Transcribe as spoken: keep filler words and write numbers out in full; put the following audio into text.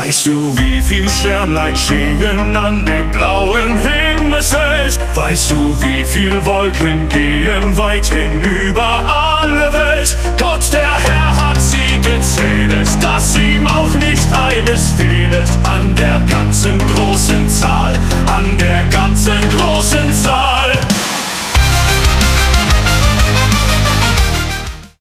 Weißt du, wie viel Sternlein schienen an dem blauen Himmelsfeld? Weißt du, wie viel Wolken gehen weit hinüber alle Welt? Gott, der Herr, hat sie gezählt, dass ihm auch nicht eines fehlet. An der